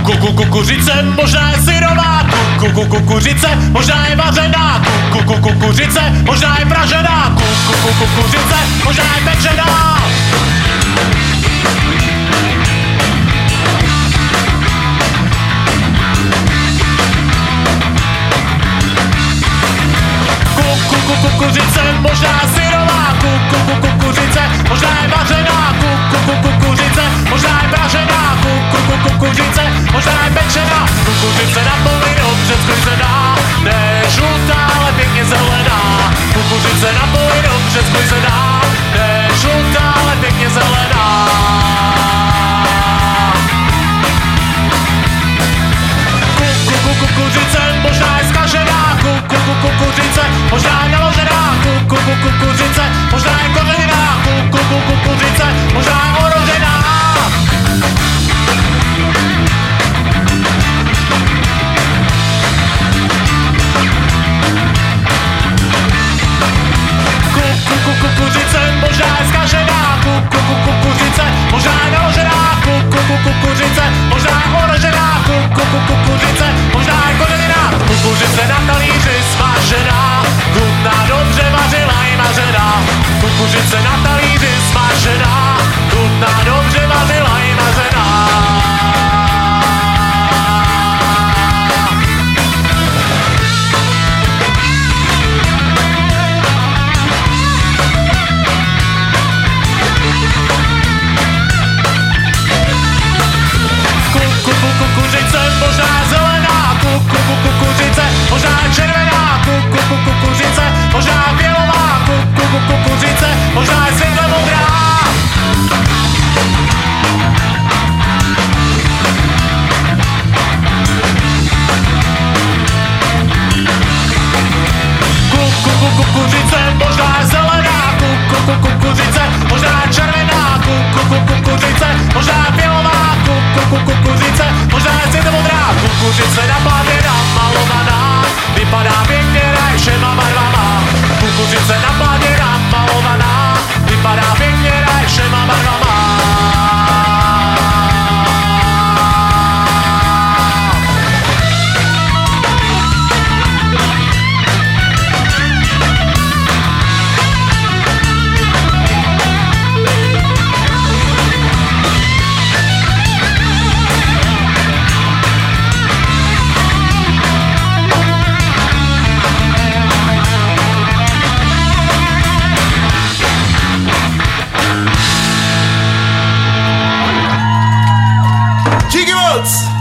Kukuřice, možná je syrová, kukuřice, možná je vařená, kukuřice, možná je pražená, kukuřice, možná je pečená. Kukuřice, možná syrová, kukuřice, možná je vařená, kukuřice, možná je pražená, kukuřice, možná je pečená. Kukuřice na poli dobře sklizená, ne žlutá, ale pěkně zelená. Kukuřice na poli dobře sklizená, ne žlutá, ale pěkně zelená. Kukuřice, možná je zkažená, kukuřice, možná je naložená, kukuřice, možná je kořeněná, kukuřice, možná je ohrožená. Kukuřice, možná je zkažená, kukuřice, možná je naložená, kukuřice, možná je ohrožená, kukuřice, možná je kořeněná. Kukuřice na talíři smažená, chutná dobře vařila i vařená. Kukuřice na talíři smažená, chutná dobře vařila i vařená. Kukuřice, možná zelená, kukuřice, možná červená, kukuřice, možná bělová, kukuřice, možná světle modrá. Kukuřice, možná zelená, kukuřice, možná červená, kukuřice, možná bělová, kukuřice, možná světle modrá. Kukuřice na plátě namalovaná, vypadá pěkně všema barvama. Kukuřice na plátě namalovaná, vypadá pěkně všema barvama. Díky moc!